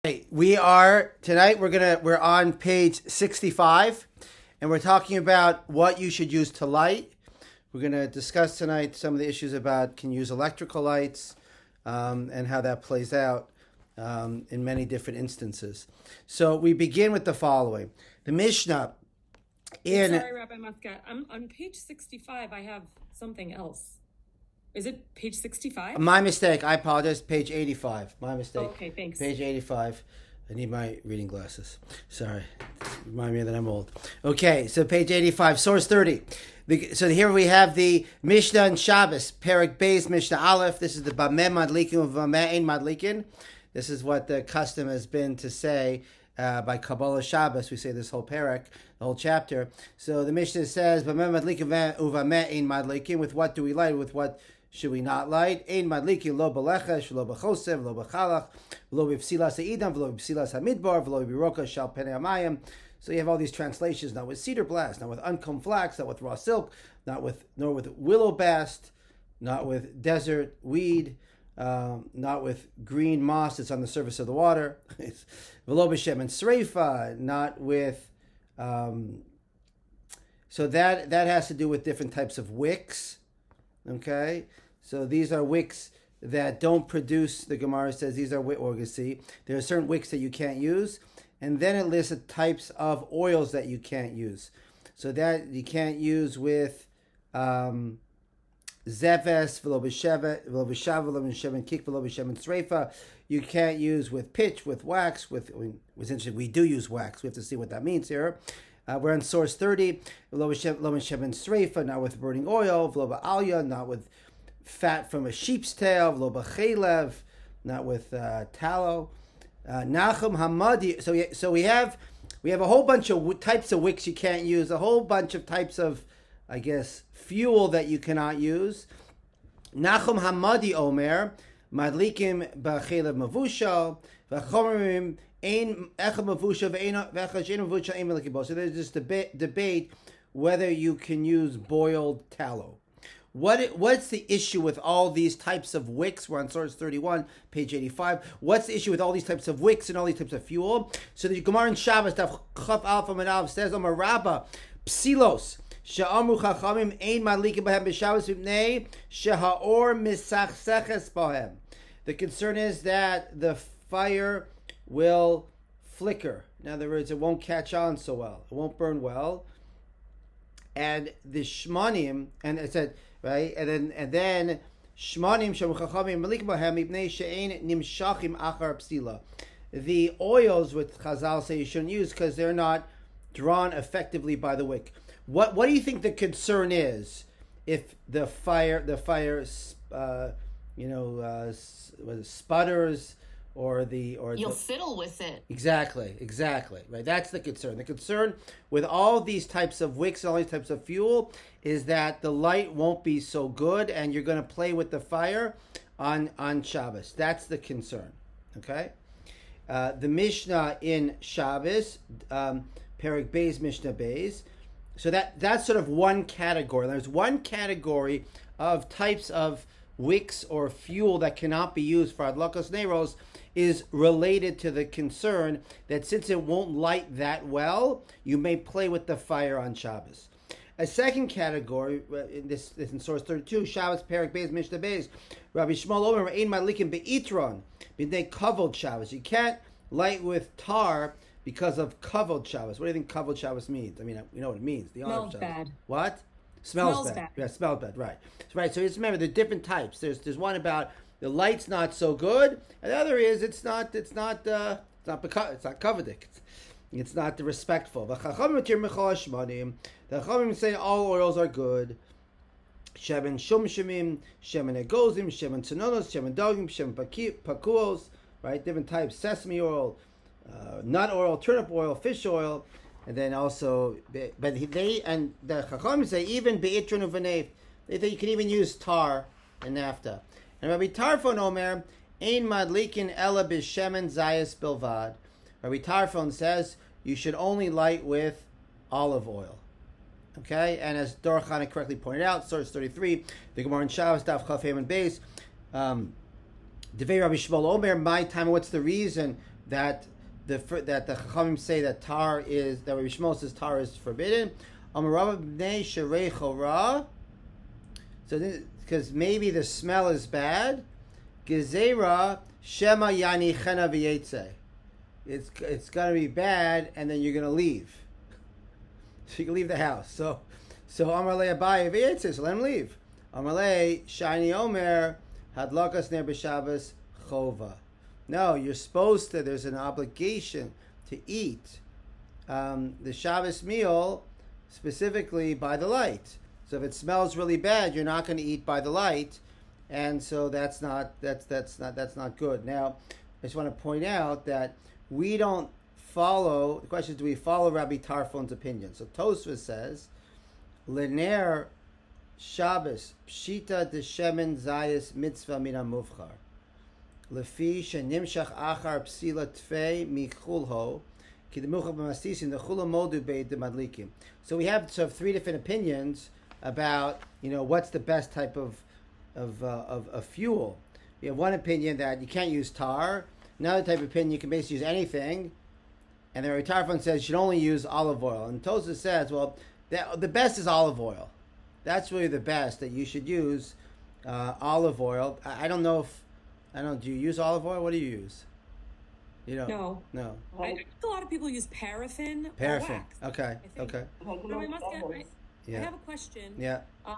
Hey, we're on page 65, and we're talking about what you should use to light. We're gonna discuss tonight some of the issues about can you use electrical lights, and how that plays out in many different instances. So we begin with the following: the Mishnah. Sorry, Rabbi Matka. I'm on page 65. I have something else. Is it page 65? My mistake. I apologize. Page 85. My mistake. Okay, thanks. Page 85. I need my reading glasses. Sorry. Remind me that I'm old. Okay, so page 85, source 30. So here we have the Mishnah and Shabbos, Perek Beis, Mishnah Aleph. This is the Bameh Madlikin of Bameh Ein Madlikin. This is what the custom has been to say by Kabbalah Shabbos. We say this whole Perek, the whole chapter. So the Mishnah says, Bameh Madlikin uvameh Ein Madlikin. With what do we light? With what should we not light? Ein madlikin lo belechesh, lo bechosev, lo bechalach, lo b'psilas ha'idam, lo b'psilas ha'midbar, lo b'roka shal penei hamayim. So you have all these translations, not with cedar blast, not with uncombed flax, not with raw silk, nor with willow bast, not with desert weed, not with green moss that's on the surface of the water. V'lo b'shem and sreifa, not with. So that has to do with different types of wicks. Okay, so these are wicks that don't produce. The Gemara says these are wick orgasi. There are certain wicks that you can't use, and then it lists the types of oils that you can't use. So that you can't use with zeves, v'lo b'shav, v'lo b'shemen kik, v'lo b'shemen sreifa. You can't use with pitch, with wax. Essentially, we do use wax. We have to see what that means here. We're on source 30. V'lo b'shemen sreifa, not with burning oil. V'lo b'alya, not with fat from a sheep's tail. V'lo b'chelev, not with tallow. Nachum hamadi. So we have a whole bunch of types of wicks you can't use. A whole bunch of types of, I guess, fuel that you cannot use. Nachum hamadi omer madlikim b'chelev mavushal v'chomerim. So there's this debate whether you can use boiled tallow. What's the issue with all these types of wicks? We're on source 31, page 85. What's the issue with all these types of wicks and all these types of fuel? So the Gemara in Shabbos, Daf Chaf Alpha Manav says, Omar Rabba, Psilos, Sha'amru Chachamim, Ein Madlikim Bahem B'Shabbos V'Pnei, She'ha'or Misachseches Bahem. The concern is that the fire will flicker. In other words, it won't catch on so well. It won't burn well. And the shmanim, and it said, right, and then shmanim shemchachamim malik bahem ibnei she'ein nimshachim achar psila. The oils, which Chazal say you shouldn't use because they're not drawn effectively by the wick. What do you think the concern is if the fire sputters? You'll fiddle with it. Exactly. Right. That's the concern. The concern with all these types of wicks, all these types of fuel, is that the light won't be so good, and you're going to play with the fire on Shabbos. That's the concern. Okay. The Mishnah in Shabbos, Perek Beis, Mishnah Beis. So that's sort of one category. There's one category of types of wicks or fuel that cannot be used for adlakos neiros, is related to the concern that since it won't light that well, you may play with the fire on Shabbos. A second category, this in source 32, Shabbos Perek Beis Mishnah Beis, Rabbi Shmuel Omer Ein Madlikim Beitron B'nei Kavod Shabbos. You can't light with tar because of Kavod Shabbos. What do you think Kavod Shabbos means? I mean, you know what it means. The Smells bad. What? Smells bad. Yeah, smells bad. Right. Right. So just remember, there are different types. There's one about the light's not so good, and the other is it's not kavadik. It's not respectful. The Chachamim say all oils are good. Shemen shumshimim, shemen egozim, shemen tzononos, shemen dogim, shemen pakuos. Right. Different types: sesame oil, nut oil, turnip oil, fish oil. And then also, but the Chachamim say even beitron uvanef, they think you can even use tar and naphtha. And Rabbi Tarfon Omer ein madlikin ela b'shemen zayis bilvad. Rabbi Tarfon says you should only light with olive oil. Okay, and as Dor Chana correctly pointed out, source 33, the Gemara in Shabbos Daf Chaf Hem and Beis, Devei Rabbi Shmuel Omer, my time. What's the reason that the Chachamim say that tar is, that Rabbi Shmuel says tar is forbidden. So because maybe the smell is bad. Gezerah shema yani chena v'yetze. It's gonna be bad, and then you're gonna leave. So you can leave the house. So Amar le Abaye v'yetze. So let him leave. Amar le Shani Omer hadlakas ner b'Shabbos chova. No, you're supposed to. There's an obligation to eat the Shabbos meal specifically by the light. So if it smells really bad, you're not going to eat by the light, and so that's not good. Now, I just want to point out that we don't follow. The question is, do we follow Rabbi Tarfon's opinion? So Tosfos says, "Lener Shabbos pshita de shemen zayis mitzvah min hamuvchar lefi shenimshach achar psila tfei michulho ki demuchav b'masisin the chula modu beid demadlikim." So we have three different opinions about, what's the best type of fuel. We have one opinion that you can't use tar. Another type of opinion, you can basically use anything. And the Rabbi Tarfon says you should only use olive oil. And Tosfos says, well, the best is olive oil. That's really the best, that you should use olive oil. I don't know, do you use olive oil? What do you use? You don't? No. I think a lot of people use paraffin. Paraffin. Or wax, Okay. I have a question. Yeah.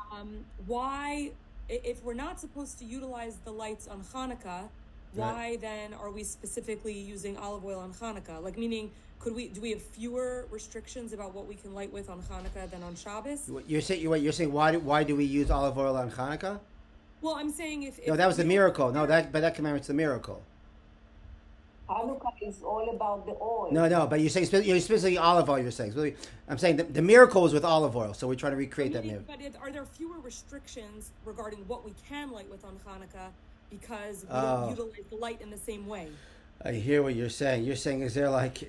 Why, if we're not supposed to utilize the lights on Hanukkah, why then are we specifically using olive oil on Hanukkah? Like, meaning, do we have fewer restrictions about what we can light with on Hanukkah than on Shabbos? You're saying why do we use olive oil on Hanukkah? Well, I'm saying if no, that was the miracle. No, that commemorates the miracle. Hanukkah is all about the oil. No, but you're specifically olive oil. You're saying. I'm saying the miracle was with olive oil, so we're trying to recreate that miracle. But are there fewer restrictions regarding what we can light with on Hanukkah because we don't utilize the light in the same way? I hear what you're saying. You're saying, do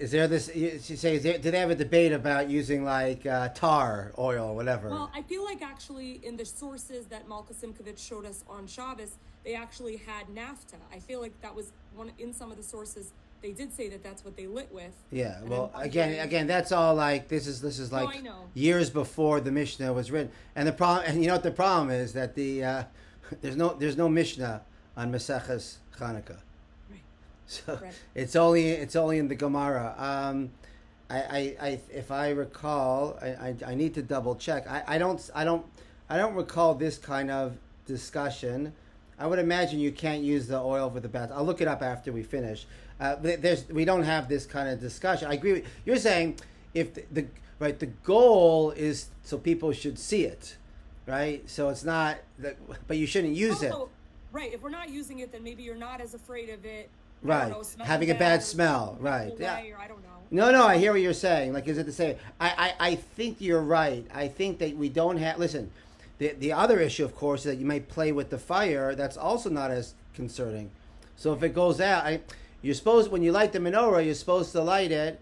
they have a debate about using tar oil or whatever? Well, I feel like actually in the sources that Malka Simkovich showed us on Shabbos, they actually had naphtha. I feel like that was in some of the sources. They did say that that's what they lit with. Yeah. Well, again, that's all this is like years before the Mishnah was written. And the problem, and you know what the problem is, that there's no Mishnah on Maseches Chanukah. So it's only in the Gemara. If I recall, I need to double check. I don't recall this kind of discussion. I would imagine you can't use the oil for the bath. I'll look it up after we finish. We don't have this kind of discussion. I agree with you're saying, if the goal is so people should see it, right? So it's not but you shouldn't use it. Right. If we're not using it, then maybe you're not as afraid of it. Right, having a bad smell. Right. Yeah. I don't know. No, I hear what you're saying. Is it the same? I think you're right. I think that we don't have. Listen, the other issue, of course, is that you may play with the fire. That's also not as concerning. So if it goes out, you're supposed, when you light the menorah, you're supposed to light it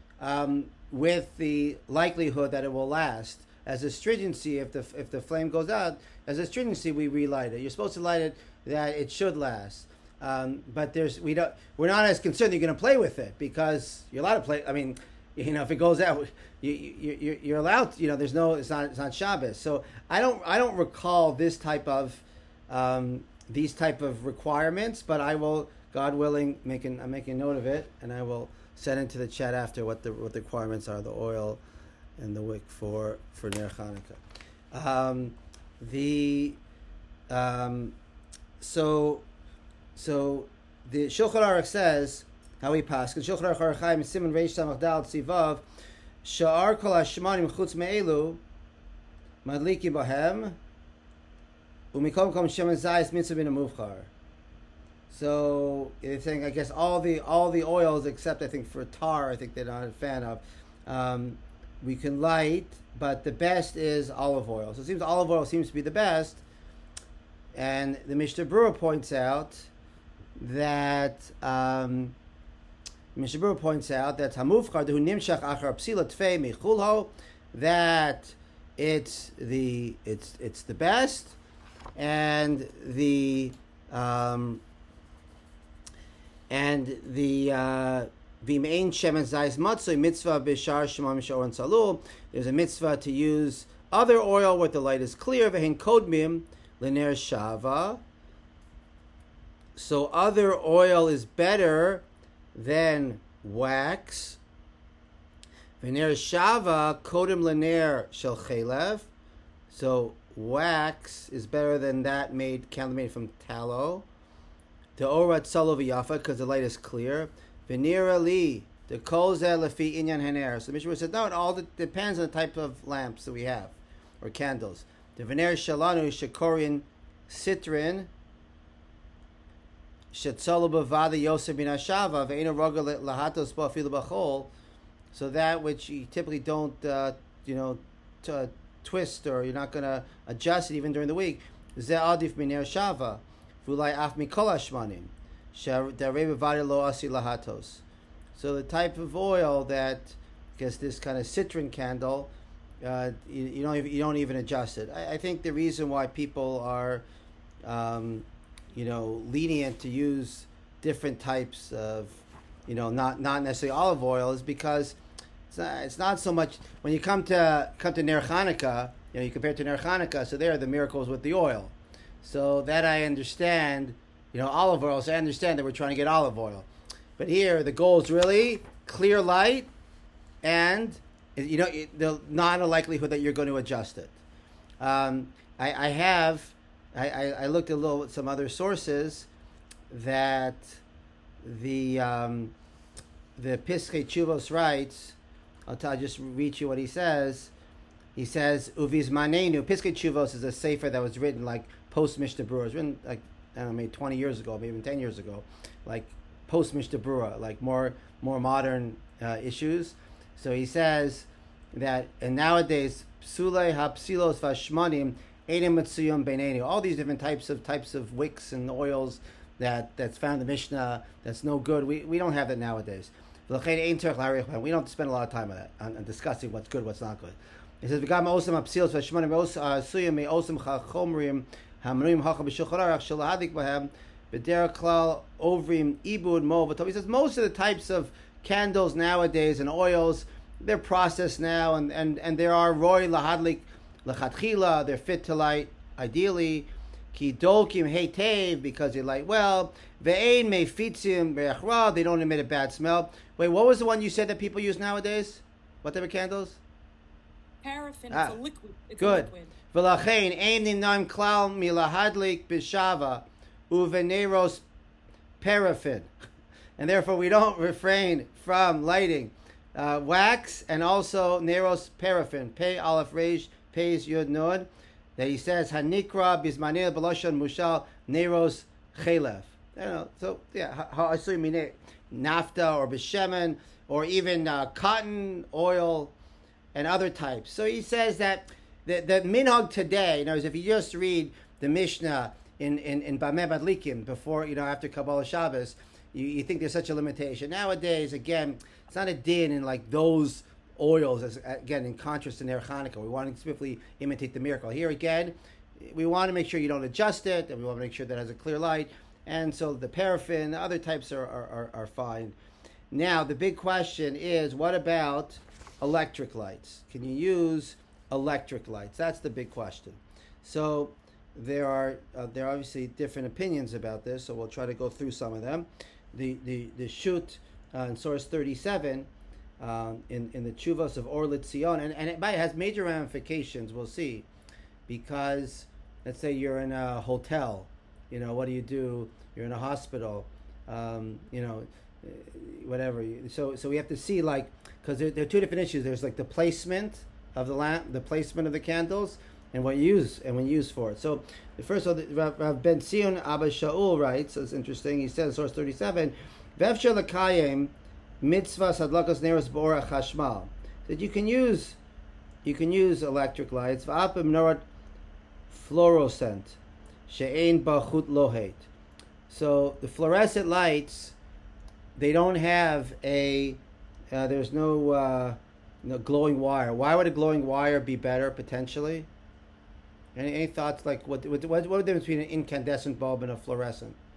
with the likelihood that it will last. As a stringency, if the flame goes out, as a stringency, we relight it. You're supposed to light it that it should last. But we're not as concerned that you're going to play with it, because you're allowed to play. I mean, if it goes out, you're allowed to, it's not Shabbos. So I don't recall this type of these type of requirements, but I will, God willing, I'm making note of it, and I will send into the chat after what the requirements are, the oil and the wick for Ner Chanukah. So the Shulchan Aruch says how we pass. Shulchan Aruch Chaim Siman Reish Samach Dal Tzivav Sha'ar Kol Hashmanim Chutz Me'elu Madlikim Bahem Umikom Kom Shemen Zayis Mitzvah Bin Amuvchar. So it's saying, I guess all the oils except, I think, for tar, I think they're not a fan of. We can light, but the best is olive oil. So it seems olive oil seems to be the best. And the Mishnah Berurah points out that Hamuvchar dehu nimshach achar psila tfei mechulho, that it's the best, and And the V'mein shemen zayis matzoi mitzvah b'shar shemam shoron salul. There's a mitzvah to use other oil where the light is clear. V'hen kodmim l'ner shava. So other oil is better than wax. V'ner shava kodim l'ner shel chelev. So wax is better than that candle made from tallow. The orat salo v'yafa, because the light is clear. V'nira li the kol zeh lefi inyan haner. So the Mishnah said, no, it all depends on the type of lamps that we have or candles. The v'ner shalanu shekorin citrin shetzalo b'vada yosef bin hashava ve'ena roga lahatos ba'afilu b'chol. So that which you typically don't, twist, or you're not going to adjust it even during the week. Zeh adif min shava. Vulai af mikol hashmanim. Sharei b'vada lo asi lahatos. So the type of oil that, I guess this kind of citron candle, you don't even adjust it. I think the reason why people are, lenient to use different types of, not necessarily olive oil is because it's not so much when you come to Ner Chanukah, you compare it to Ner Chanukah. So there are the miracles with the oil. So that I understand, olive oil. So I understand that we're trying to get olive oil, but here the goal is really clear light, and the not a likelihood that you're going to adjust it. I looked a little at some other sources that the Piskei Tshuvos writes. I'll just read you what he says. He says, Uvizmanenu, Piskei Tshuvos is a sefer that was written like post Mishnah Berurah. It was written like, I don't know, maybe 20 years ago, maybe even 10 years ago, like post Mishnah Berurah, like more modern issues. So he says that, and nowadays, Psulei hapsilos vashmanim edim matsuyum beinenu. All these different types of wicks and oils that's found in the Mishnah that's no good. We don't have that nowadays. We don't spend a lot of time on that, on discussing what's good, what's not good. It says, he says most of the types of candles nowadays and oils, they're processed now, and there are roy lahadlik lachatchila, they're fit to light ideally. Ki dolkim heitev, because they light well. Ve'ein mefitzim be'achra, they don't emit a bad smell. Wait, what was the one you said that people use nowadays? What type of candles? Paraffin. It's a liquid. Good. V'lachein ein nimnaim klal milahadlik b'shava uveneros paraffin, and therefore we don't refrain from lighting wax and also neros paraffin. Pei aleph reish peis yud nun. That he says hanikra bismanil b'lashon mushal neros chelev. So yeah, ha'asui nafta or b'shemen or even cotton oil and other types. So he says that the minhag today, if you just read the Mishnah in Bameh Madlikim before, after Kabbalah Shabbos, you think there's such a limitation. Nowadays, again, it's not a din in like those oils, as again in contrast to Ner Chanukah. We want to swiftly imitate the miracle. Here again, we want to make sure you don't adjust it, and we want to make sure that it has a clear light. And so the paraffin, the other types are fine. Now the big question is, what about electric lights? Can you use electric lights? That's the big question. So there are obviously different opinions about this. So we'll try to go through some of them. The Shut in source 37. In the Tshuvos of Or L'Tzion, and it has major ramifications, we'll see, because let's say you're in a hotel, what do? You're in a hospital, whatever. So we have to see, like, because there are two different issues. There's like the placement of the lamp, the placement of the candles, and when used for it. So the first one, Rav Ben Zion Abba Shaul writes, so it's interesting, he says, source 37, Vevshel L'Kayim mitzvah sadlakas neros b'ora chashmal, that you can use electric lights. V'apim norat fluorescent she'ein b'chut lohet. So the fluorescent lights, they don't have there's no glowing wire. Why would a glowing wire be better potentially? Any thoughts? Like what the difference between an incandescent bulb and a fluorescent?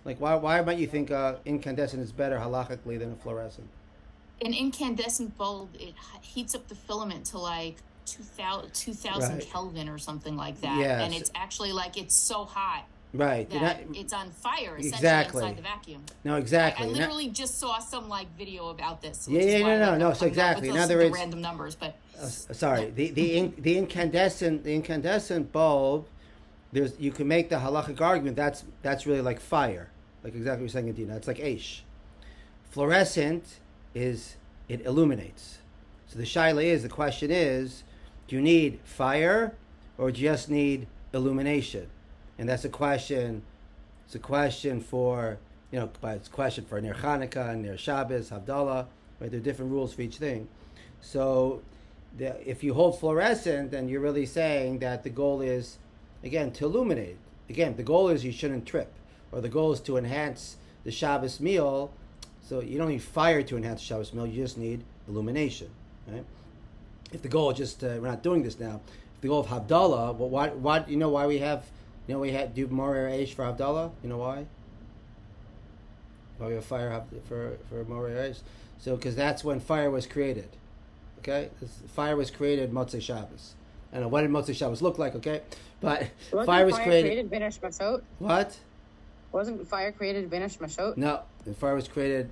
Like, why might you think incandescent is better halachically than a fluorescent? An incandescent bulb, it heats up the filament to like 2000 Kelvin or something like that. Yes. And it's actually like it's so hot. Right. It's on fire essentially inside the vacuum. No, exactly. I literally just saw some like video about this. So exactly. In other words, random numbers, but sorry. The incandescent bulb, you can make the halachic argument that's really like fire. Like exactly what you're saying, Adina. It's like Aish. Fluorescent it illuminates. So the question is, do you need fire or do you just need illumination? And that's a question. It's a question for Ner Chanukah and Ner Shabbos, Havdalah. Right? There are different rules for each thing. So if you hold fluorescent, then you're really saying that the goal is, again, to illuminate. Again, the goal is you shouldn't trip, or the goal is to enhance the Shabbos meal. So you don't need fire to enhance the Shabbos meal. You just need illumination. Right? If the goal is just we're not doing this now. If the goal of Havdalah, well, why we do Morer Eish for Havdalah? You know why? Why we have fire for Morer Eish? So because that's when fire was created. Okay, fire was created Motzei Shabbos. I don't know what did Motzei Shabbos look like. Okay, but fire was created. What? Wasn't fire created Vinish Mashot? No, fire was created.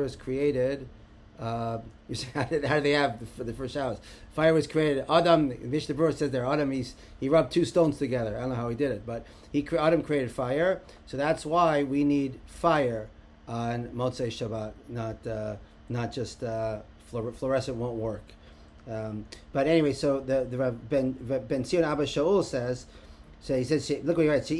You say, how do they have for the first Shabbos? Fire was created. Adam, Mishnah Berurah says there, Adam, he rubbed two stones together. I don't know how he did it, but Adam created fire. So that's why we need fire on Motzei Shabbat, not just fluorescent won't work. But anyway, so the Ben Zion Abba Shaul says, he says, look what he writes.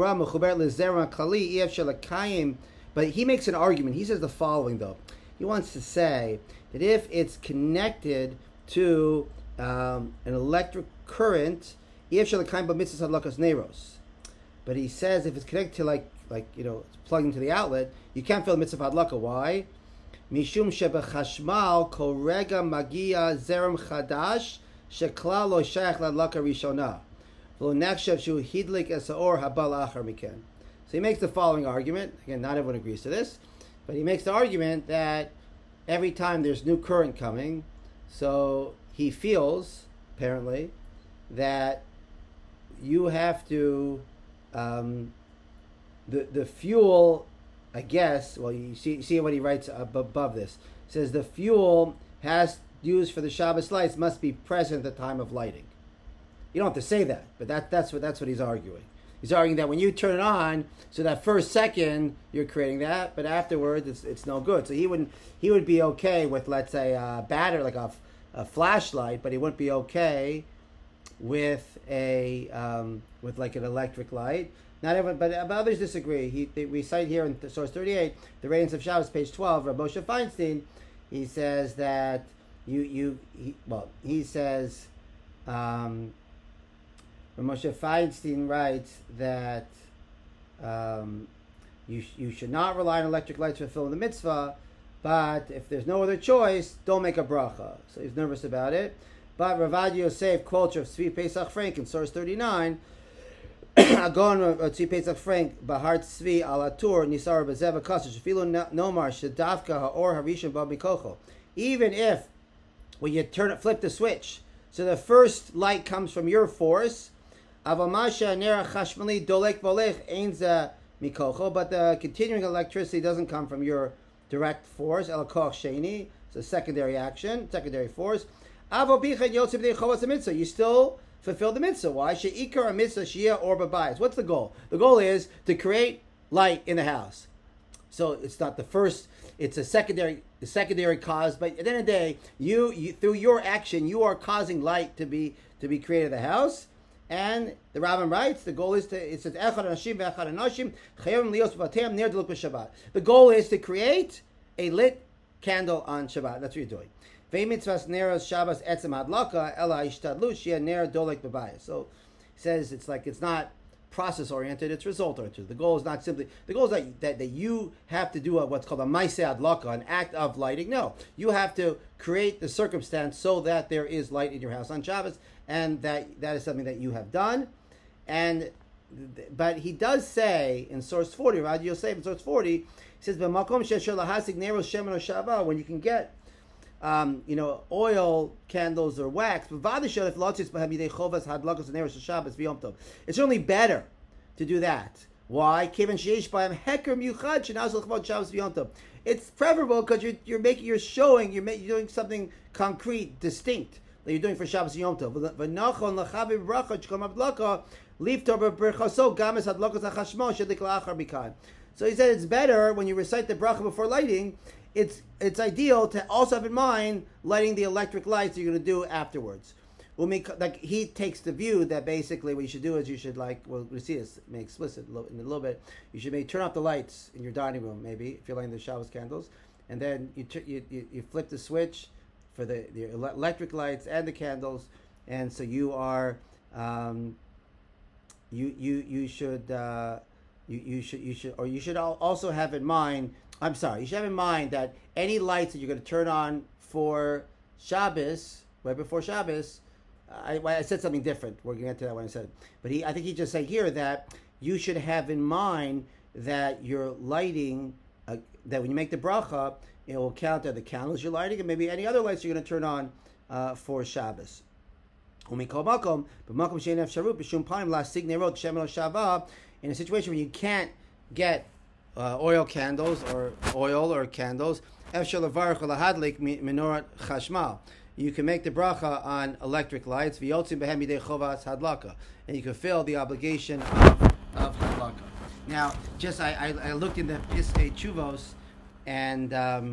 But he makes an argument. He says the following, though. He wants to say that if it's connected to an electric current, but he says if it's connected to like it's plugged into the outlet, you can't feel the mitzvah hadlaka. Why? Mishum shebechashmal kol rega magia zerem chadash sheklal lo shayach ladlaka rishona v'lo nechshav shu hidlik es haor habal achar miken. So he makes the following argument. Again, not everyone agrees to this. But he makes the argument that every time there's new current coming, so he feels, apparently, that you have to, the fuel, I guess, well, you see what he writes above this. It says the fuel used for the Shabbos lights must be present at the time of lighting. You don't have to say that, but that's what he's arguing. He's arguing that when you turn it on, so that first second you're creating that, but afterwards it's no good. So he would be okay with, let's say, a battery like a flashlight, but he wouldn't be okay with with like an electric light. Not everyone, but others disagree. We cite here in source 38, the Radiance of Shabbos, page 12, Rav Moshe Feinstein. He says that he says. Moshe Feinstein writes that you should not rely on electric lights to fulfill the mitzvah, but if there's no other choice, don't make a bracha. So he's nervous about it. But Ravad Yosef quotes of Tzvi Pesach Frank in source 39, Agon Tzvi Pesach Frank, Bahar Tzvi Alatur Nisar Bezeva Kasach Filu Nomar Shadavka Haor Harishon Babikocho. Even if when you flip the switch, so the first light comes from your force, but the continuing electricity doesn't come from your direct force. It's a secondary action, secondary force. You still fulfill the mitzvah. Why? What's the goal? The goal is to create light in the house. So it's not the first, it's a secondary cause, but at the end of the day, you through your action, you are causing light to be created in the house. And the Rambam writes, the goal is it says, the goal is to create a lit candle on Shabbat. That's what you're doing. So he says it's not process oriented, it's result oriented. The goal is not simply, the goal is that you have to do what's called a maaseh adlaka, an act of lighting. No, you have to create the circumstance so that there is light in your house on Shabbos, and that is something that you have done. And but he does say in source 40, Rav Yosef in source 40, he says, when you can get oil, candles, or wax, it's only better to do that. Why? It's preferable because you're doing something concrete, distinct that you're doing for Shabbos Yom Tov. So he said it's better when you recite the bracha before lighting. It's ideal to also have in mind lighting the electric lights you're going to do afterwards. Like he takes the view that basically what you should do is you should we'll see this made explicit in a little bit. You should maybe turn off the lights in your dining room, maybe if you're lighting the Shabbos candles, and then you flip the switch for the electric lights and the candles, and so you are you should also have in mind. You should have in mind that any lights that you're going to turn on for Shabbos, right before Shabbos. I said something different. We're going to get to that when I said it. But I think he just said here that you should have in mind that you're lighting, that when you make the bracha, it will count the candles you're lighting and maybe any other lights you're going to turn on for Shabbos. In a situation where you can't get oil candles you can make the bracha on electric lights, and you can fill the obligation of hadlaka. Now, I looked in the Piskei Teshuvos, and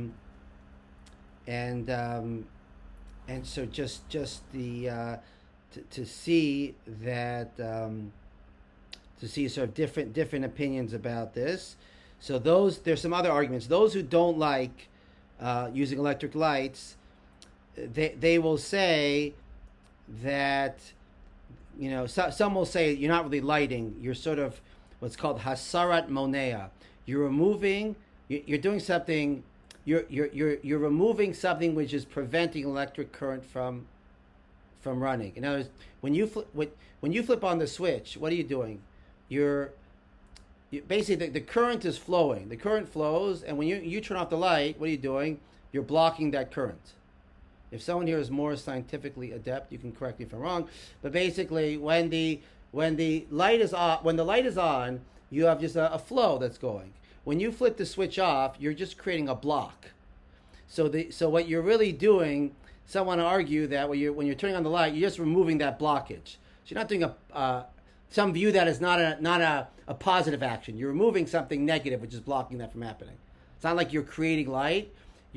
so just the to see that to see sort of different opinions about this. So there's some other arguments. Those who don't like using electric lights, they will say that, some will say you're not really lighting. You're sort of what's called hasarat monea. You're doing something. You're removing something which is preventing electric current from running. In other words, when you flip on the switch, what are you doing? Basically the current is flowing. The current flows, and when you turn off the light, what are you doing? You're blocking that current. If someone here is more scientifically adept, you can correct me if I'm wrong. But basically, when the light is on, you have just a flow that's going. When you flip the switch off, you're just creating a block. So what you're really doing, some want to argue that when you're turning on the light, you're just removing that blockage. So you're not doing some view that is not a positive action. You're removing something negative, which is blocking that from happening. It's not like you're creating light.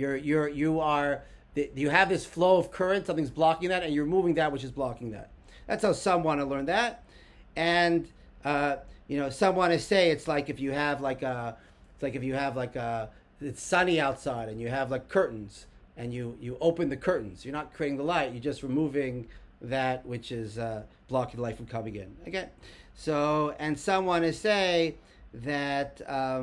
You have this flow of current, something's blocking that, and you're removing that which is blocking that. That's how some want to learn that. And some want to say it's like if you have it's sunny outside and you have curtains and you open the curtains. You're not creating the light, you're just removing that which is blocking the light from coming in. Okay? So, and some want to say that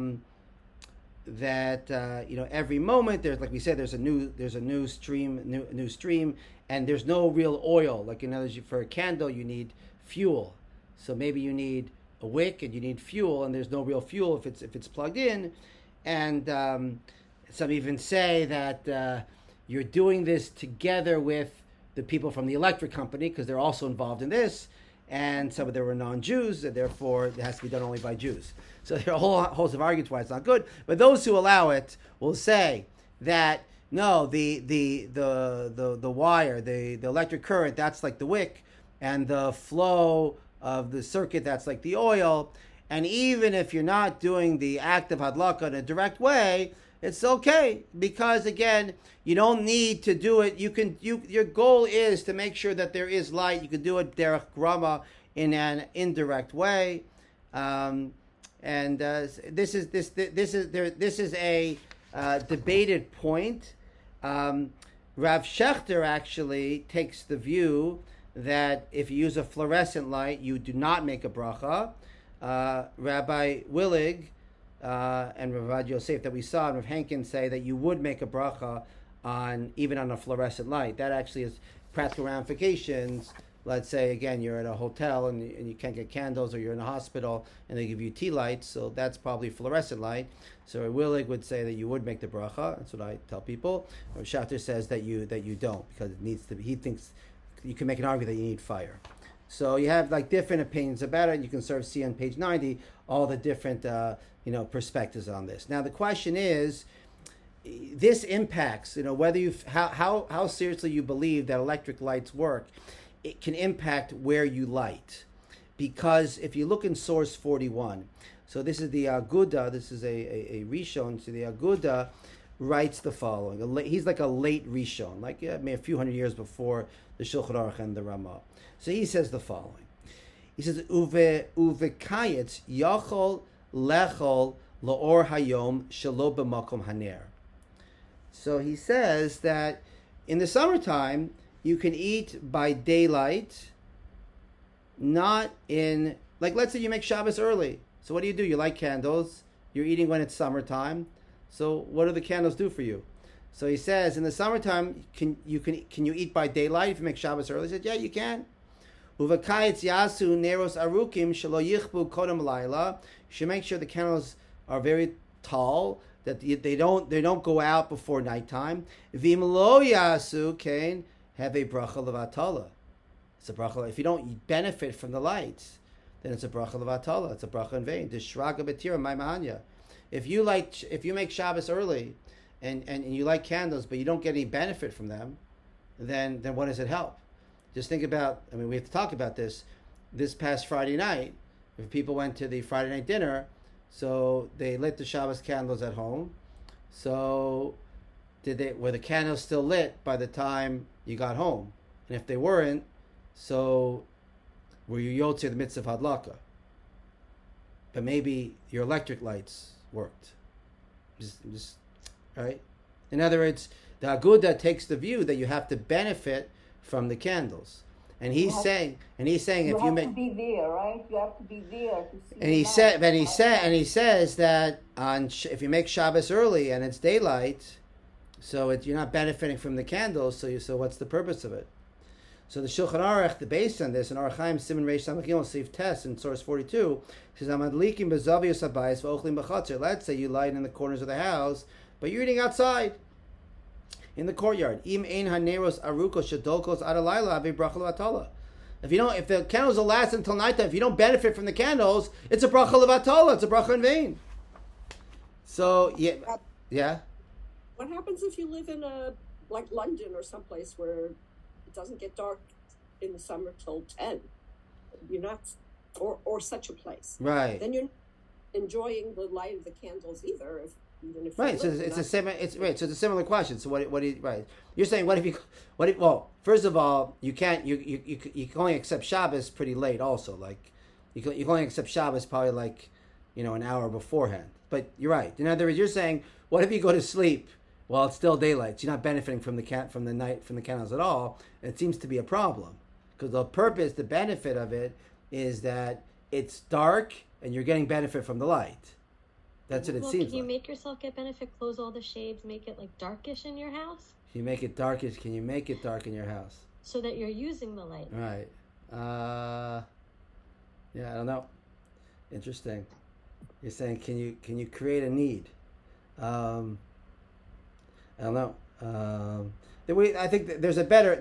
every moment there's, like we said, there's a new stream, and there's no real oil. Like in other words, for a candle you need fuel, so maybe you need a wick and you need fuel, and there's no real fuel if it's plugged in. And some even say that you're doing this together with the people from the electric company because they're also involved in this, and some of them were non-Jews, and therefore it has to be done only by Jews. So there are a whole host of arguments why it's not good. But those who allow it will say that no, the wire, the electric current, that's like the wick, and the flow of the circuit, that's like the oil. And even if you're not doing the act of hadlaka in a direct way, it's okay, because again, you don't need to do it. Your goal is to make sure that there is light. You can do it derech grama in an indirect way. And this is a debated point. Rav Shechter actually takes the view that if you use a fluorescent light, you do not make a bracha. Rabbi Willig and Rav Yosef that we saw, and Rav Henkin say that you would make a bracha even on a fluorescent light. That actually has practical ramifications let's say again you're at a hotel and you can't get candles, or you're in a hospital and they give you tea lights, so that's probably fluorescent light. So a Willig would say that you would make the bracha. That's what I tell people. Or Shachter says that you don't, because it needs to be. He thinks you can make an argument that you need fire. So you have like different opinions about it. You can sort of see on page 90 all the different perspectives on this. Now the question is, this impacts whether you how seriously you believe that electric lights work. It can impact where you light, because if you look in source 41, so this is the Aguda, this is a Rishon. So the Aguda writes the following. He's like a late Rishon, like maybe a few hundred years before the Shulchan Aruch and the Ramah. So he says the following. He says, Uve kayetz yachol lechol laor hayom shelo b'makom haner. So he says that in the summertime, you can eat by daylight, not in, like let's say you make Shabbos early. So what do? You light candles. You're eating when it's summertime. So what do the candles do for you? So he says, in the summertime, can you eat by daylight if you make Shabbos early? He said, yeah, you can. Uvakayitz yasu neros arukim shelo yichbu kodem laila. You should make sure the candles are very tall, that they don't go out before nighttime. Vim lo yasu kain have a bracha levatala. It's a bracha. If you don't benefit from the lights, then it's a bracha levatala. It's a bracha in vain. Dishraga betira maimahanya. If you make Shabbos early, and you light candles, but you don't get any benefit from them, then what does it help? Just think about, we have to talk about this past Friday night. If people went to the Friday night dinner, so they lit the Shabbos candles at home. So were the candles still lit by the time you got home? And if they weren't, so were you yotze the mitzvah hadlaka? But maybe your electric lights worked. Just right? In other words, the Aguda takes the view that you have to benefit from the candles, and he's saying if you make, to be there, right? You have to be there to see. And he says that if you make Shabbos early and it's daylight, so you're not benefiting from the candles. So what's the purpose of it? So the Shulchan Aruch, the base on this, in Orach Chaim Siman Reish Samach Gimel Sif Tes in source 42, says Amadlikim bezavius habayis v'ochlim b'chatzer. Let's say you light in the corners of the house, but you're eating outside in the courtyard. Im ein haneros arukos shadolkos adalayla ave bracha levatala. If the candles will last until nighttime, if you don't benefit from the candles, it's a bracha levatala. It's a bracha in vain. So yeah. What happens if you live in like London or someplace where it doesn't get dark in the summer till 10? You're not, or such a place, right? Then you're enjoying the light of the candles either. Even if right, so it's a similar question. So right? You're saying well, first of all, you can't you can only accept Shabbos pretty late. Also, like you can only accept Shabbos probably like an hour beforehand. But you're right. In other words, you're saying, what if you go to sleep while it's still daylight? So you're not benefiting from the candles at all. It seems to be a problem, because the benefit of it is that it's dark and you're getting benefit from the light. That's what it seems like. Can you make yourself get benefit? Close all the shades, make it like darkish in your house? Can you make it darkish? Can you make it dark in your house? So that you're using the light. Right. Yeah, I don't know. Interesting. You're saying, can you create a need? I don't know. I think there's a better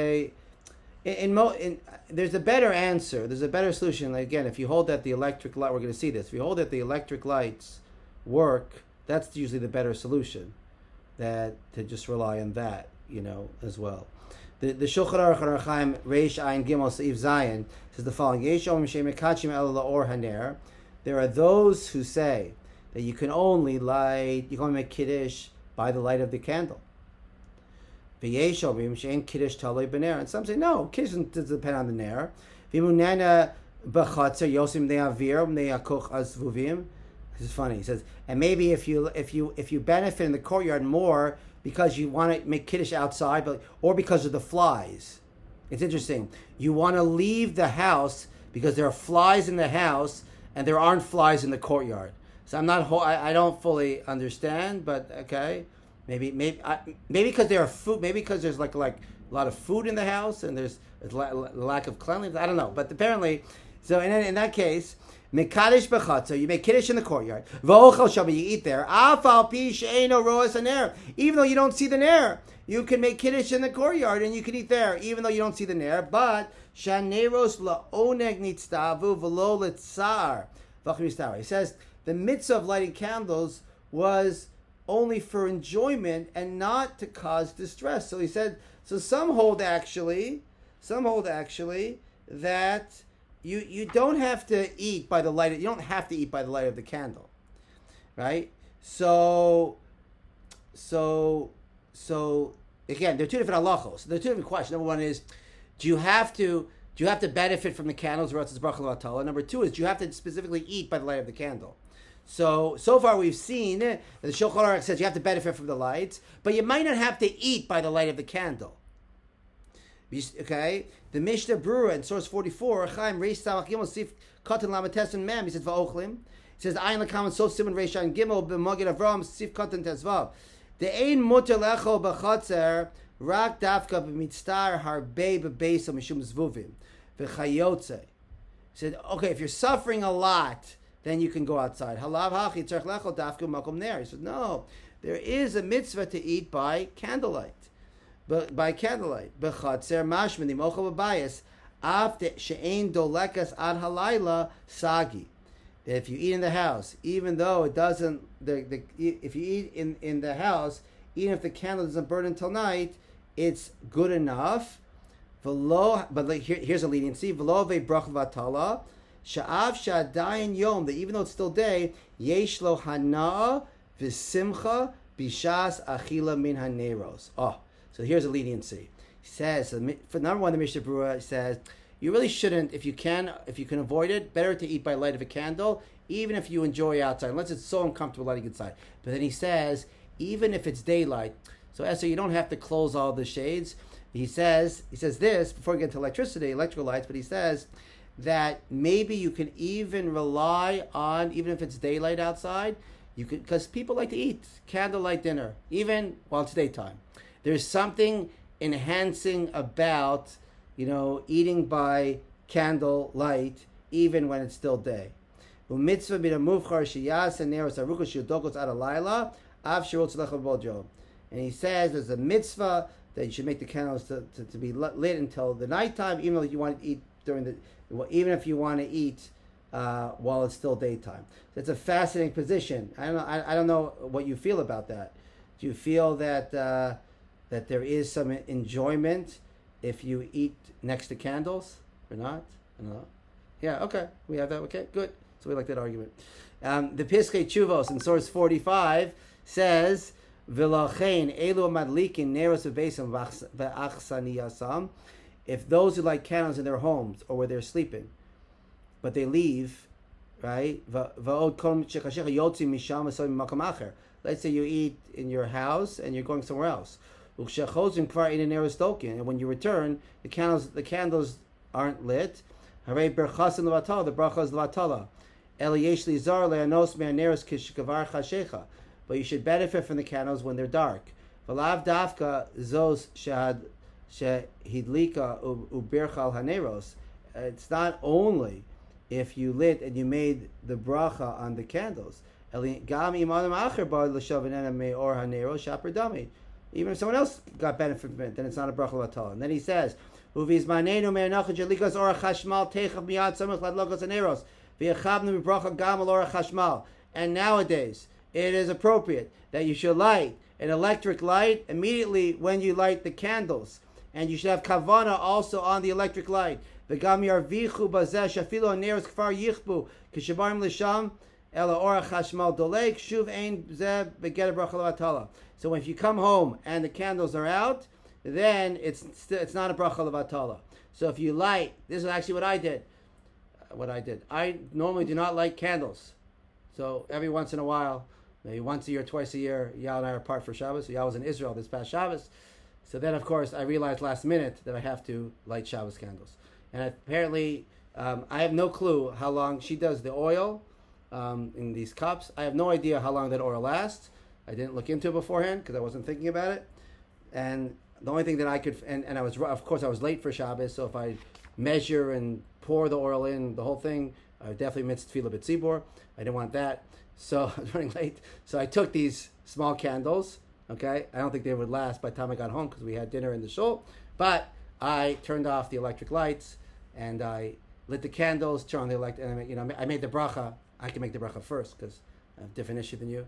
answer. There's a better solution. Again, if you hold that the electric light, we're going to see this. If you hold that the electric lights work, that's usually the better solution. That to just rely on that, as well. The Shulchan Aruch Orach Chaim Reish Ayin Gimel Seif Zayin says the following: there are those who say that you can only make kiddush by the light of the candle. And some say no, kiddush doesn't depend on the ner. This is funny. He says, and maybe if you benefit in the courtyard more because you want to make kiddush outside, or because of the flies. It's interesting. You want to leave the house because there are flies in the house and there aren't flies in the courtyard. So I don't fully understand, but okay. Maybe because there are food. Maybe because there's like a lot of food in the house and there's a lack of cleanliness. I don't know, but apparently, so in that case, mekadesh b'chatzer, you make kiddush in the courtyard. V'ochel shama, you eat there. Afal pi she'eino roas haner, even though you don't see the ner, you can make kiddush in the courtyard and you can eat there, even though you don't see the ner. But shaneros la'oneg nitztavu v'lo litzar v'chmistar. He says the mitzvah of lighting candles was only for enjoyment and not to cause distress. So he said, so some hold actually that you don't have to eat by the light. You don't have to eat by the light of the candle, right? So again, there are two different halachos. There are two different questions. Number one is, do you have to benefit from the candles, or else it's bracha levatala? Number two is, do you have to specifically eat by the light of the candle? So far we've seen that the Shulchan Aruch says you have to benefit from the lights, but you might not have to eat by the light of the candle. Okay? The Mishnah Brura in source 44, Chaim Reish Tzavach Gimel Sif Katan Lamates and Mem, he says Va'ochlim. He says Ayin Lakaman Sof Simon Reish An Gimel B'Magid Avram Sif Katan Tezvav. The Ein Muter Lecho B'Chatzer Rak Dafka B'Mitztar Harbei B'Beisa Mishum Zvuvim V'Chayotze. He said, okay, if you're suffering a lot, then you can go outside. Halav hachi tzarich lechol dafku makom ner. He said, no, there is a mitzvah to eat by candlelight. But by candlelight, bechatzer mashman imochel b'bayis af she'ein dolekas ad halayla sagi. If you eat in the house, even though it doesn't, if you eat in the house, even if the candle doesn't burn until night, it's good enough. But here's a leniency. V'lo ve'brach v'atala. Sha'av sha'adayin yom, that even though it's still day, yesh lo hana'a v'simcha bishas achila min haneros. Oh, so here's a leniency. He says, for number one, the Mishnah Brura says, you really shouldn't, if you can avoid it, better to eat by light of a candle, even if you enjoy outside, unless it's so uncomfortable lighting inside. But then he says, even if it's daylight, so Esther, you don't have to close all the shades. He says this, before we get to electricity, electrical lights, but he says that maybe you can even rely on, even if it's daylight outside, you could, because people like to eat candlelight dinner, even while it's daytime. There's something enhancing about, eating by candlelight, even when it's still day. And he says there's a mitzvah that you should make the candles to be lit until the nighttime, even though you want to eat even if you want to eat while it's still daytime. It's a fascinating position. I don't know what you feel about that. Do you feel that that there is some enjoyment if you eat next to candles or not? I don't know. Yeah. Okay. We have that. Okay. Good. So we like that argument. The Piskei Tshuvos in source 45 says, "V'lachein elu madlikin neros v'beisam v'achsaniyasam." If those who light candles in their homes or where they're sleeping, but they leave, right? Let's say you eat in your house and you're going somewhere else. And when you return, the candles aren't lit. The bracha is levatala. But you should benefit from the candles when they're dark. V'lav dafka zos shehidlika ubirchal haneros. It's not only if you lit and you made the bracha on the candles. Even if someone else got benefit from it, then it's not a bracha at all. And then he says, and nowadays it is appropriate that you should light an electric light immediately when you light the candles, and you should have kavana also on the electric light. So if you come home and the candles are out, then it's not a bracha levatala. So if you light, this is actually what I did. I normally do not light candles. So every once in a while, maybe once a year, twice a year, Yal and I are apart for Shabbos. So Yal was in Israel this past Shabbos. So then, of course, I realized last minute that I have to light Shabbos candles. And apparently, I have no clue how long she does the oil in these cups. I have no idea how long that oil lasts. I didn't look into it beforehand because I wasn't thinking about it. And the only thing that I could, and I was, of course, I was late for Shabbos, so if I measure and pour the oil in, the whole thing, I would definitely miss Tefillah B'tzibor. I didn't want that. So I was running late. So I took these small candles, okay? I don't think they would last by the time I got home because we had dinner in the shul. But I turned off the electric lights and I lit the candles, turned on the electric, and I made the bracha. I can make the bracha first because I have a different issue than you.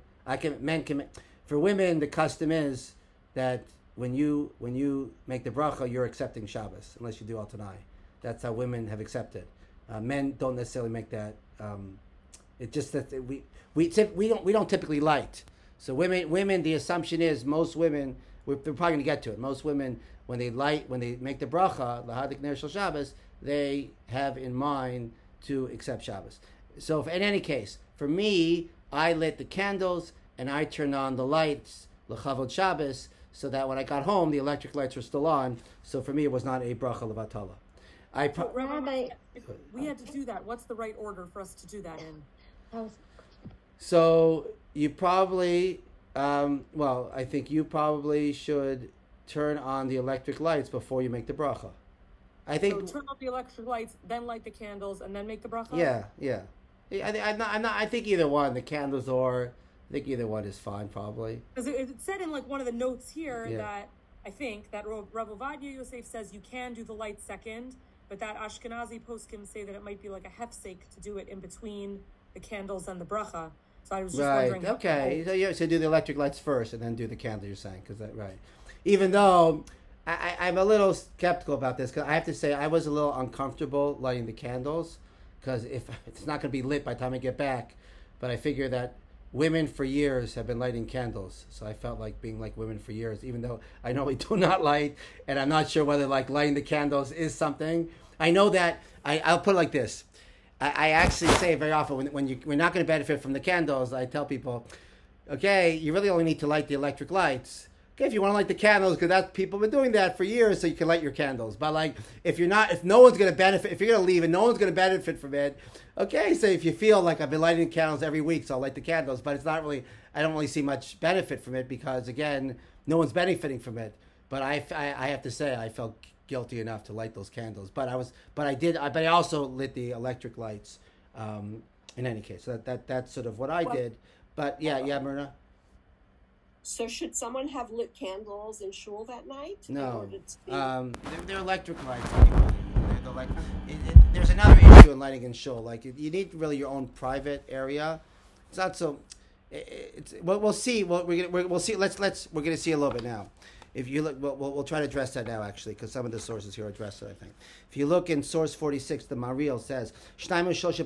For women, the custom is that when you make the bracha, you're accepting Shabbos, unless you do Al Tanai. That's how women have accepted. Men don't necessarily make that. It's just that we don't typically light. So women, the assumption is most women. We're probably going to get to it. Most women, when they make the bracha, Lahadik Ner Shel Shabbos, they have in mind to accept Shabbos. So in any case, for me, I lit the candles and I turned on the lights, L'chavod Shabbos, so that when I got home, the electric lights were still on. So for me, it was not a bracha levatala. Rabbi, we had to do that. What's the right order for us to do that in? So you probably, I think you probably should turn on the electric lights before you make the bracha. I think. So turn off the electric lights, then light the candles, and then make the bracha. Yeah. I think either one, the candles or. I think either one is fine, probably. Because it said in one of the notes here that I think that Rav Ovadia Yosef says you can do the light second, but that Ashkenazi poskim say that it might be like a hefsek to do it in between the candles and the bracha. So I was just wondering. Okay, so do the electric lights first and then do the candle. You're saying right? Even though I'm a little skeptical about this because I have to say I was a little uncomfortable lighting the candles because if it's not going to be lit by the time I get back, but I figure that. Women for years have been lighting candles, so I felt like being like women for years, even though I normally do not light, and I'm not sure whether lighting the candles is something. I know that, I'll put it like this. I actually say very often, when we're not going to benefit from the candles, I tell people, okay, you really only need to light the electric lights. Okay, if you want to light the candles, because people have been doing that for years, so you can light your candles. But if no one's going to benefit, if you're going to leave and no one's going to benefit from it, okay, so if you feel like I've been lighting candles every week, so I'll light the candles. But it's not really, I don't really see much benefit from it because, again, no one's benefiting from it. But I have to say, I felt guilty enough to light those candles. But I also lit the electric lights. In any case, so that's sort of what I did. But yeah, Myrna. So should someone have lit candles in shul that night? No. They're electric lights anyway. There's another issue in lighting in shul. You need really your own private area. It's not so. We'll see. We'll see. We're going to see a little bit now. If you look, we'll try to address that now, actually, because some of the sources here address it, I think. If you look in source 46, the Mariel says, 2 or 3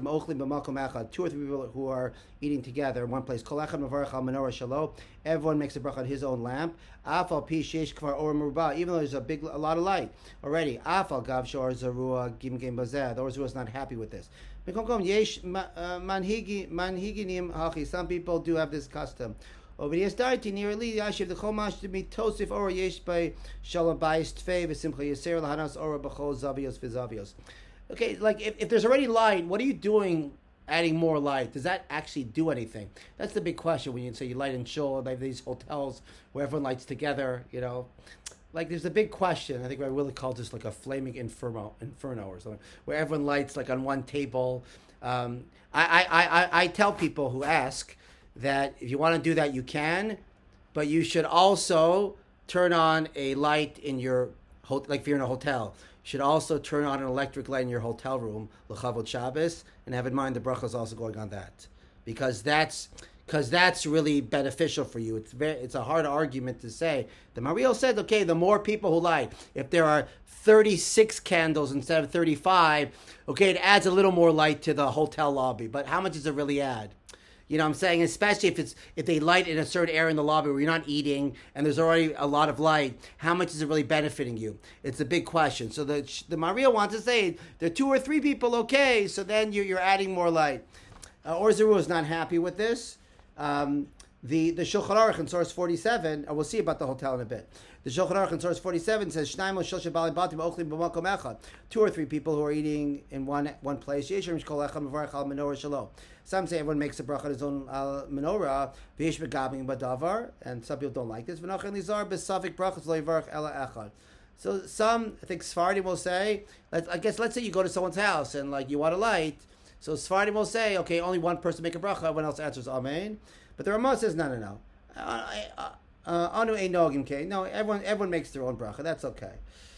people who are eating together in one place. Everyone makes a bracha on his own lamp. Even though there's a lot of light already. The Or is not happy with this. Some people do have this custom. Okay, like if there's already light, what are you doing adding more light? Does that actually do anything? That's the big question when you say you light in shul, like these hotels where everyone lights together, there's a big question. I think I really call this like a flaming inferno or something, where everyone lights on one table. I tell people who ask that if you want to do that, you can, but you should also turn on a light in your, if you're in a hotel, you should also turn on an electric light in your hotel room, L'chavod Shabbos, and have in mind the bracha is also going on that, because that's really beneficial for you. It's a hard argument to say. The Mariel said, okay, the more people who light, if there are 36 candles instead of 35, okay, it adds a little more light to the hotel lobby, but how much does it really add? You know what I'm saying? Especially if they light in a certain area in the lobby where you're not eating and there's already a lot of light, how much is it really benefiting you? It's a big question. So the Maria wants to say there are 2 or 3 people, okay, so then you're adding more light. Or Zeru is not happy with this. The Shulchan Aruch in source 47, and we'll see about the hotel in a bit. The Shulchan Aruch in source 47 says, 2 or 3 people who are eating in one place. Some say everyone makes a bracha on his own menorah, and some people don't like this. So some, I think Sephardim will say, let's say you go to someone's house and like you want a light. So Sephardim will say, okay, only one person make a bracha, everyone else answers Amen. But the Ramah says, no. Anu ein nogim ke. No, everyone makes their own bracha. That's okay.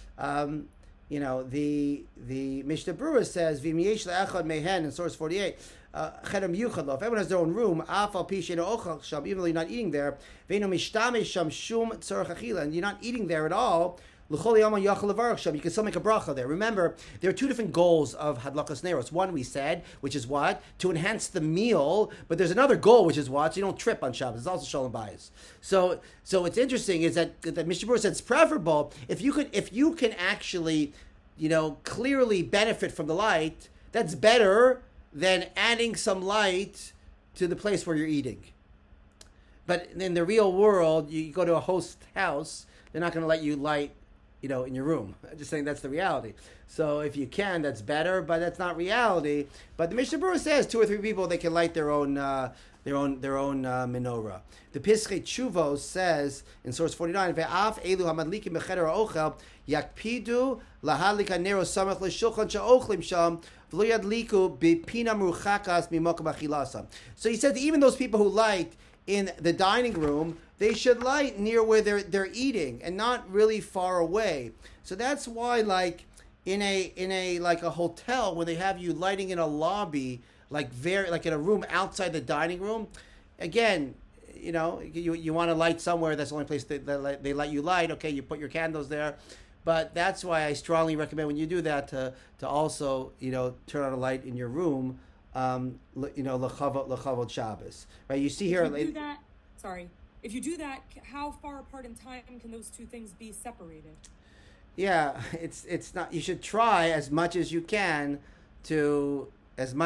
The Mishnah Berurah says v'miyesh le'echad mehen in source 48. Chedem yuchad lo. If everyone has their own room, afal pi she'eino ochel sham, even though you're not eating there, ve'eino mishtamesh sham shum tzorach achila, and you're not eating there at all. You can still make a bracha there. Remember, there are 2 different goals of Hadlakas Neros. One we said, which is what? To enhance the meal, but there's another goal, which is what? So you don't trip on Shabbos. It's also Shalom Bayis. So what's interesting is that Mishnah Berurah said it's preferable if you can actually, clearly benefit from the light. That's better than adding some light to the place where you're eating. But in the real world, you go to a host house, they're not going to let you light in your room. I'm just saying that's the reality. So if you can, that's better, but that's not reality. But the Mishnah Berurah says 2 or 3 people, they can light their own menorah. The Pischei Teshuvos says in source 49, Ve'af elu hamadlikim b'cheder ha'ochel yakpidu lahadlik hanero samach l'shulchan she'ochlim sham v'lo yadliku b'pina murchakas mimokum achilasa. So he said that even those people who light in the dining room, they should light near where they're eating and not really far away. So that's why, like in a hotel, when they have you lighting in a lobby, like in a room outside the dining room, again, you want to light somewhere. That's the only place that they let you light. Okay, you put your candles there, but that's why I strongly recommend when you do that to also turn on a light in your room. L'chavod Shabbos, right? You see here. If you do that, how far apart in time can those 2 things be separated? Yeah, it's not. You should try as much as you can to do it,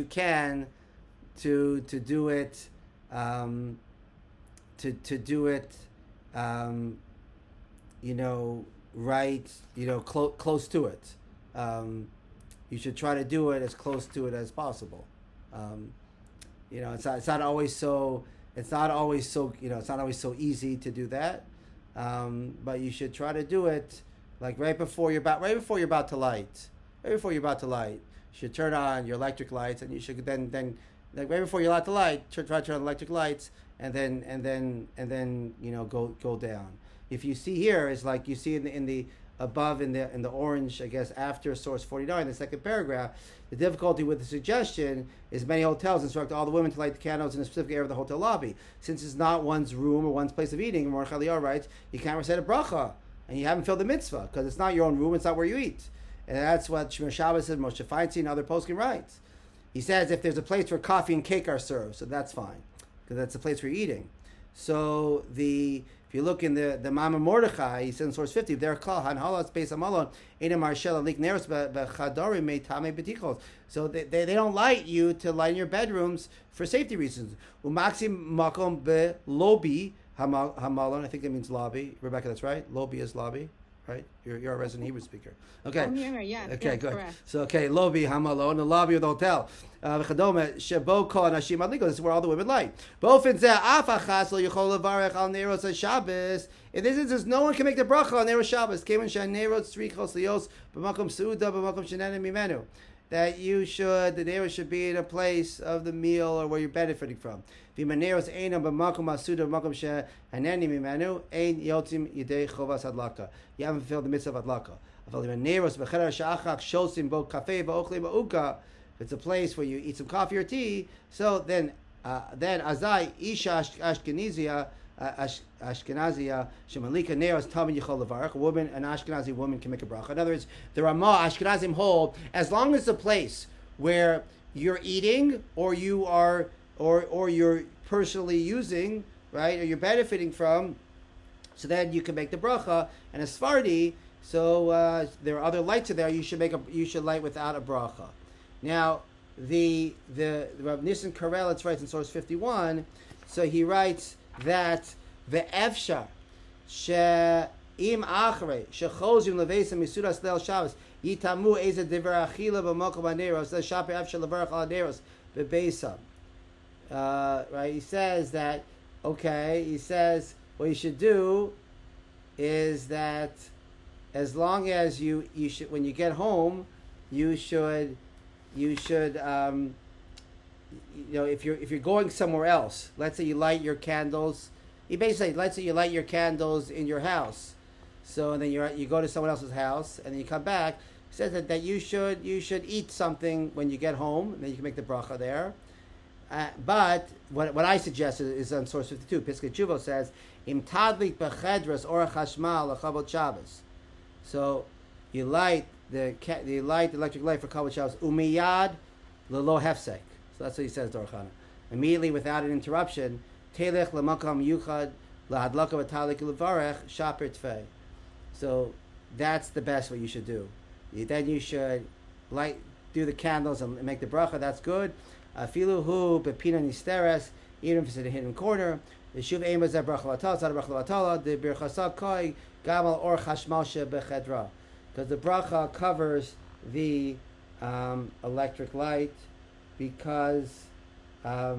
to do it, right, close to it. You should try to do it as close to it as possible. It's not always so easy to do that. But you should try to do it like right before you're about to light. Right before you're about to light, you should turn on your electric lights, and you should then like right before you're about to light, try to turn on electric lights, and then go down. If you see here, is like you see in the above in the orange, I guess, after source 49, the second paragraph, the difficulty with the suggestion is many hotels instruct all the women to light the candles in a specific area of the hotel lobby. Since it's not one's room or one's place of eating, Mordechai Eliyahu writes, you can't recite a bracha, and you haven't filled the mitzvah, because it's not your own room, it's not where you eat. And that's what Shmir Shabbos said, Moshe Feinstein and other poskim writes. He says if there's a place where coffee and cake are served, so that's fine, because that's the place where you're eating. So if you look in the Mama Mordechai, he says in source 50, there han halas beis amalon ena marshel lik neros bechadarim meitame betichos. So they don't light you to light in your bedrooms for safety reasons. Umaxim makom be lobi hamalon. I think that means lobby. Rebecca, that's right. Lobi is lobby. Right? You're a resident Hebrew speaker. Okay. Yeah. Okay, yeah, good. Correct. So, lobby hamalon, the lobby of the hotel. Shebo kol anashim adliko. This is where all the women light. Bofin zeh af achas lo yichol levarech al neros Shabbos. In this instance, no one can make the bracha on Neros Shabbos. Kevan shan neros tzrichos lios b'makom seuda b'makom shenenem mimenu. That the neros should be in a place of the meal or where you're benefiting from. V'maneros einam b'makom asuda b'makom shenenem mimenu ein yotzim yidei chovas adlaka. You haven't fulfilled the mitzvah of adlaka. If it's a place where you eat some coffee or tea, so then azai isha ashkenazia shemalika neros tamin yichol levarach. A woman, an Ashkenazi woman, can make a bracha. In other words, the Ramah Ashkenazim hold, as long as the place where you're eating or you are or you're personally using, right, or you're benefiting from, so then you can make the bracha. And as Sephardi, so there are other lights in there. You should light without a bracha. Now the Rav Nissen Karelitz writes in source 51. So he writes that the efshar she Im achre shechozim levesa misudas leil Shabbos yitamu eza divrei achila b'mokom haneros shaper afshel levarach al haneros bebeisam. Right? He says that. Okay. He says what you should do is that as long as you should, when you get home, you should if you're going somewhere else, let's say you light your candles. Let's say you light your candles in your house. So then you go to someone else's house and then you come back. It says that you should eat something when you get home, and then you can make the bracha there. But what I suggest is on source 52. Piskei Tshuva says im tadlik bechedras orach hashmal lechavod Shabbos. So you light the electric light for kavod Shabbos umiyad lelo hefsek. So that's what he says, Dorchana. Immediately, without an interruption, telech lemakam yuchad lahadlaka v'talik levarech shaper tfei. So that's the best what you should do. Then you should do the candles and make the bracha. That's good. Afilu hu bepina nisteres, even if it's in a hidden corner. The shuv ema zeh bracha latala, zeh bracha latala. The birchasa koi gamal or chashmal she bechedra, because the bracha covers the electric light, because I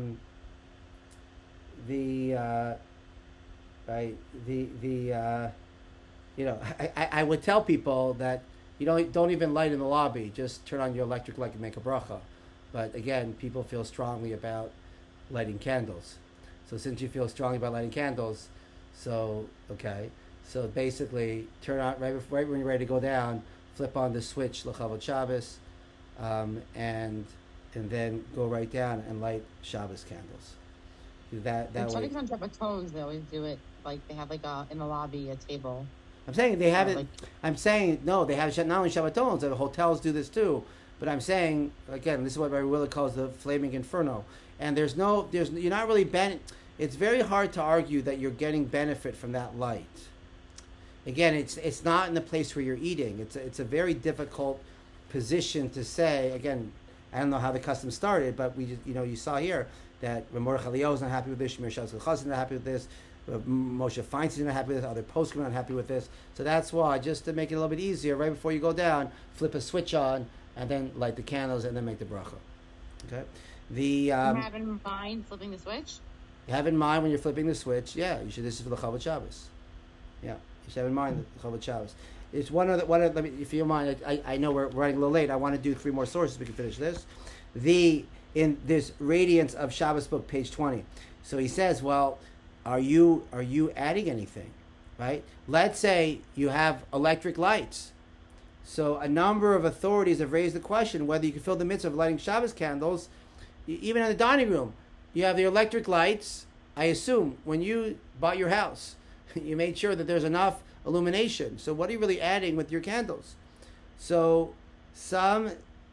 would tell people that you don't even light in the lobby, just turn on your electric light and make a bracha. But again, people feel strongly about lighting candles. So since you feel strongly about lighting candles, so basically turn on right when you're ready to go down, flip on the switch lechavod Shabbos, and then go right down and light Shabbos candles. That way. On Shabbaton, they always do it like they have in the lobby a table. I'm saying they have it. I'm saying no, they have not only Shabbatons. The hotels do this too. But I'm saying again, this is what Rabbi Willa calls the flaming inferno. And you're not really it's very hard to argue that you're getting benefit from that light. Again, it's not in the place where you're eating. It's a very difficult position to say. Again, I don't know how the custom started, but we just, you saw here that Mordechai Eliyahu is not happy with this, Shmir Shabbos Chazan is not happy with this, Moshe Feinstein is not happy with this, other poskim are not happy with this. So that's why, just to make it a little bit easier, right before you go down, flip a switch on and then light the candles and then make the bracha. Okay. You have in mind flipping the switch? You have in mind when you're flipping the switch, yeah, you should. This is for the Chavod Shabbos. Yeah, you should have in mind the Chavod Shabbos. It's one of let me, if you don't mind, I know we're running a little late. I want to do 3 more sources. We can finish this. In this Radiance of Shabbos book, page 20. So he says, well, are you adding anything, right? Let's say you have electric lights. So a number of authorities have raised the question whether you can fill the mitzvah of lighting Shabbos candles, even in the dining room. You have the electric lights. I assume when you bought your house, you made sure that there's enough illumination. So what are you really adding with your candles? So some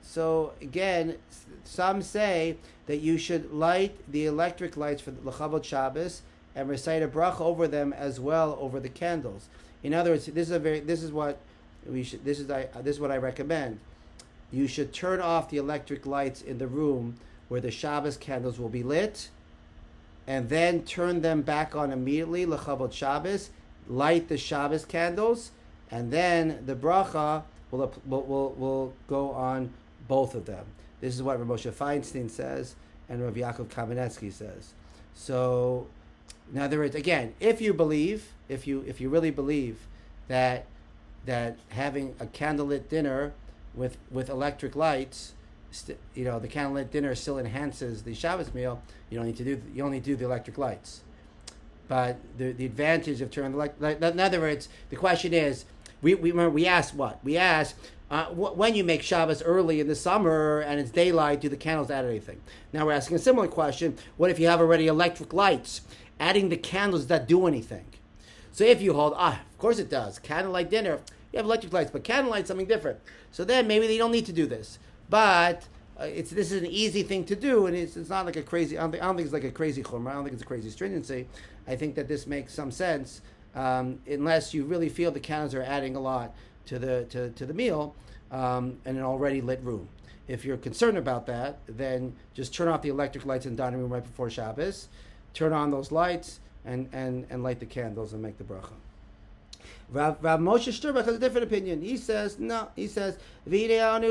say that you should light the electric lights for the Lechavot Shabbos and recite a bracha over them as well over the candles. In other words, this is what I recommend. You should turn off the electric lights in the room where the Shabbos candles will be lit, and then turn them back on immediately, Lechavot Shabbos, light the Shabbos candles, and then the bracha will go on both of them. This is what Rav Moshe Feinstein says and Rav Yaakov Kamenetsky says. So, in other words, again, if you really believe that having a candlelit dinner with electric lights, the candlelit dinner still enhances the Shabbos meal, you don't need to do the electric lights. But the advantage of turning the light, in other words, the question is, we asked what? We asked, when you make Shabbos early in the summer and it's daylight, do the candles add anything? Now we're asking a similar question. What if you have already electric lights? Adding the candles, does that do anything? So if you hold, of course it does. Candlelight dinner, you have electric lights, but candlelight's something different. So then maybe they don't need to do this. But this is an easy thing to do, and it's not like a crazy, I don't think it's like a crazy chumrah. I don't think it's a crazy stringency. I think that this makes some sense, unless you really feel the candles are adding a lot to the meal in an already lit room. If you're concerned about that, then just turn off the electric lights in the dining room right before Shabbos, turn on those lights, and light the candles and make the bracha. Rav Moshe Sturbach has a different opinion. He says, no. He says, he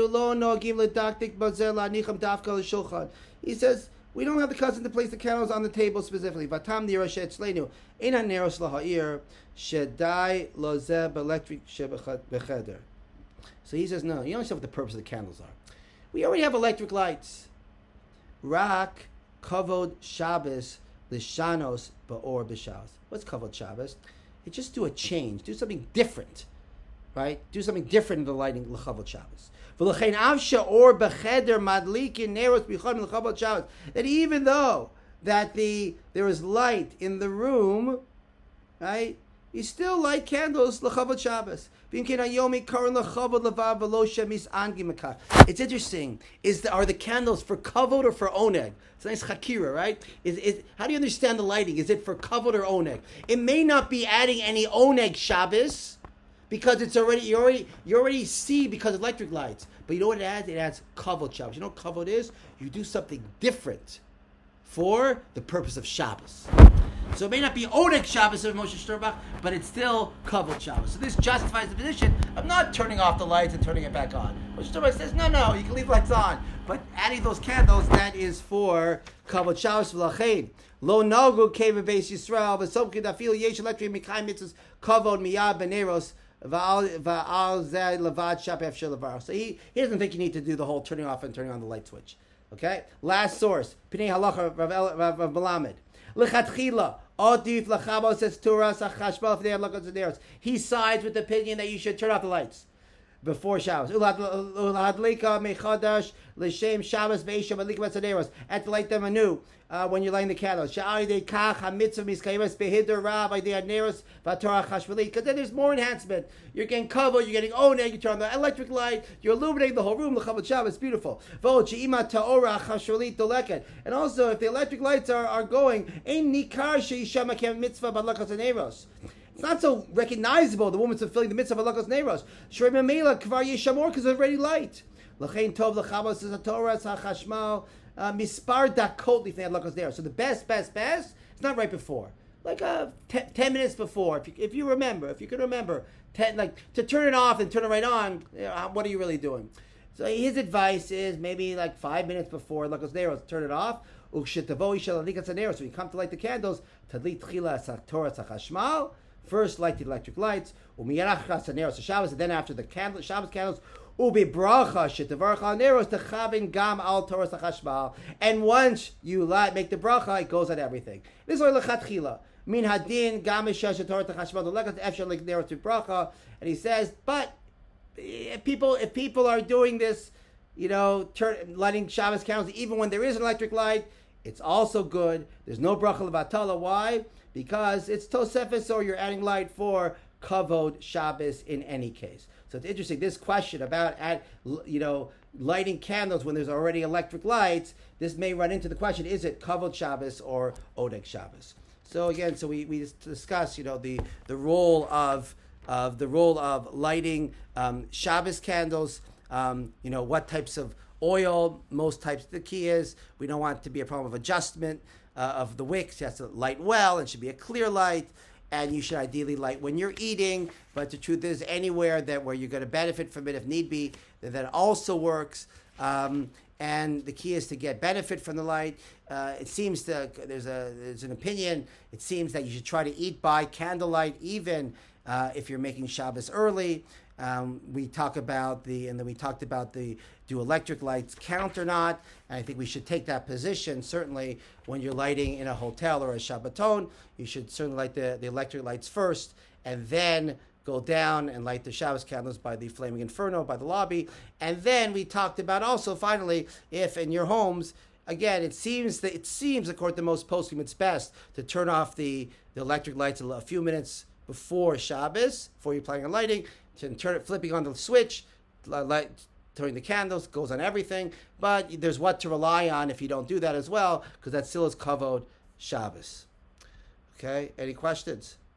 says, we don't have the custom to place the candles on the table specifically. Vatam nirashet tzleinu ina neros laha'ir shedai lozeh b'electric shebecheder. So he says, no, you don't know what the purpose of the candles are. We already have electric lights. Rak kavod Shabbos lishanos ba'or b'shabbos. What's kavod Shabbos? It's just do a change, do something different, right? Do something different in the lighting l'chavod Shabbos. That even though that there is light in the room, right? You still light candles l'chavod Shabbos. It's interesting. Are the candles for kavod or for oneg? It's a nice chakira, right? How do you understand the lighting? Is it for kavod or oneg? It may not be adding any oneg Shabbos, because it's you already see because of electric lights. But you know what it adds? It adds kavod Shabbos. You know what kavod is? You do something different for the purpose of Shabbos. So it may not be oneg Shabbos of Moshe Sturbach, but it's still kavod Shabbos. So this justifies the position of not turning off the lights and turning it back on. Moshe Sturbach says, no, you can leave lights on. But adding those candles, that is for kavod Shabbos v'lachein. Lo nagu came in Beis Yisrael, v'som kedafil yesh electric mikayim mitzvahs kavod miyad beneros. So he doesn't think you need to do the whole turning off and turning on the light switch. Okay? Last source. Pinei Halacha Rav Melamed. Lechatchila. Odif lachabos es turas achashbal f'nei halakas aderos. He sides with the opinion that you should turn off the lights before Shabbos. Ulahadlika mechadash l'shem Shabbos ve'isha v'adlika b'tzaderos. And to light them anew when you're lighting the candles. Because then there's more enhancement. You're getting cover, you're getting oneg, you turn on the electric light, you're illuminating the whole room. The Chavod Shabbos, beautiful. And also, if the electric lights are going, it's not so recognizable, the woman's fulfilling the mitzvah of Halakos Neiros. Shreim Mela Kvar Yeshamor, because it's already light. L'chein Tov L'chabos is a Torah, HaChashmal, Mispar Dakot Lifnei Halakos Neiros. So the best, it's not right before. Like 10 minutes before, if you remember, if you can remember, to turn it off and turn it right on, what are you really doing? So his advice is maybe like 5 minutes before Halakos Neiros, turn it off. So when you come to light the candles, Tadlit Tchila Torah HaChashmal, first light the electric lights, so Shabbos, and then after the Shabbos candles, and once you make the bracha, it goes on everything. This is lechatchila. Min hadin gamisha Torah chashmal lekat efshar like there to bracha, and he says, but if people are doing this, lighting Shabbos candles, even when there is an electric light, it's also good. There's no bracha levatala. Why? Because it's Tosefes, or you're adding light for kavod Shabbos in any case. So it's interesting, this question about lighting candles when there's already electric lights, this may run into the question, is it kavod Shabbos or oneg Shabbos? So again, we discuss the role of lighting Shabbos candles, what types of oil, most types. The key is we don't want it to be a problem of adjustment of the wicks. It has to light well, and should be a clear light, and you should ideally light when you're eating, but the truth is anywhere where you're going to benefit from it if need be, that also works. And the key is to get benefit from the light. It seems there's an opinion. It seems that you should try to eat by candlelight, even if you're making Shabbos early. We talked about do electric lights count or not? And I think we should take that position. Certainly, when you're lighting in a hotel or a Shabbaton, you should certainly light the electric lights first, and then go down and light the Shabbos candles by the Flaming Inferno, by the lobby. And then we talked about also, finally, if in your homes, again, it seems according to most poskim, it's best to turn off the electric lights a few minutes before Shabbos, before you're planning on lighting, flipping on the switch, turning the candles, goes on everything. But there's what to rely on if you don't do that as well, because that still is kavod Shabbos. Okay, any questions?